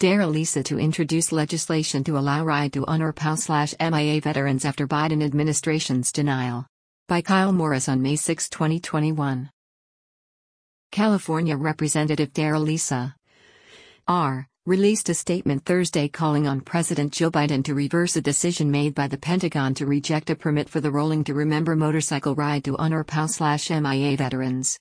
Dare Lisa to introduce legislation to allow ride to honor POW/MIA veterans after Biden administration's denial. By Kyle Morris on May 6, 2021. California Representative Dare Lisa R. released a statement Thursday calling on President Joe Biden to reverse a decision made by the Pentagon to reject a permit for the Rolling to Remember motorcycle ride to honor POW/MIA veterans.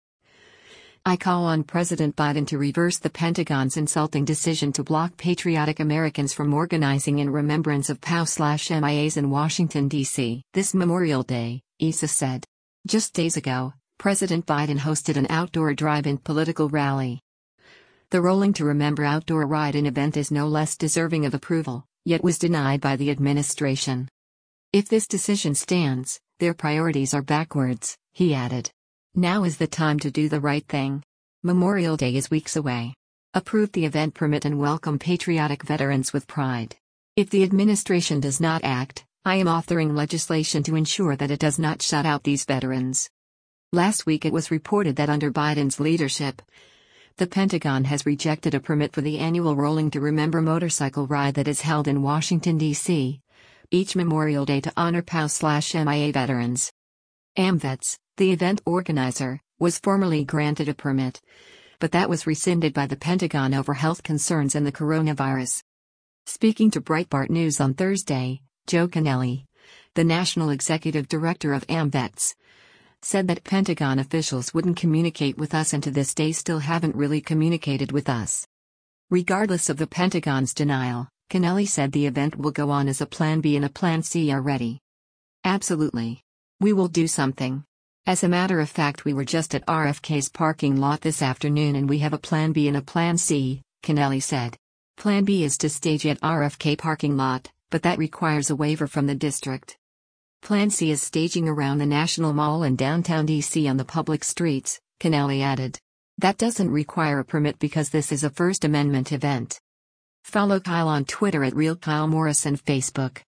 I call on President Biden to reverse the Pentagon's insulting decision to block patriotic Americans from organizing in remembrance of POW/MIAs in Washington, D.C. this Memorial Day, Issa said. Just days ago, President Biden hosted an outdoor drive-in political rally. The Rolling to Remember outdoor ride-in event is no less deserving of approval, yet was denied by the administration. If this decision stands, their priorities are backwards, he added. Now is the time to do the right thing. Memorial Day is weeks away. Approve the event permit and welcome patriotic veterans with pride. If the administration does not act, I am authoring legislation to ensure that it does not shut out these veterans. Last week it was reported that under Biden's leadership, the Pentagon has rejected a permit for the annual Rolling to Remember motorcycle ride that is held in Washington, D.C. each Memorial Day to honor POW/MIA veterans. AMVETS, the event organizer, was formally granted a permit, but that was rescinded by the Pentagon over health concerns and the coronavirus. Speaking to Breitbart News on Thursday, Joe Cannelli, the national executive director of AMVETS, said that Pentagon officials wouldn't communicate with us and to this day still haven't really communicated with us. Regardless of the Pentagon's denial, Cannelli said the event will go on as a Plan B and a Plan C are ready. Absolutely. We will do something. As a matter of fact, we were just at RFK's parking lot this afternoon and we have a Plan B and a Plan C, Cannelli said. Plan B is to stage at RFK parking lot, but that requires a waiver from the district. Plan C is staging around the National Mall in downtown D.C. on the public streets, Cannelli added. That doesn't require a permit because this is a First Amendment event. Follow Kyle on Twitter at RealKyleMorris and Facebook.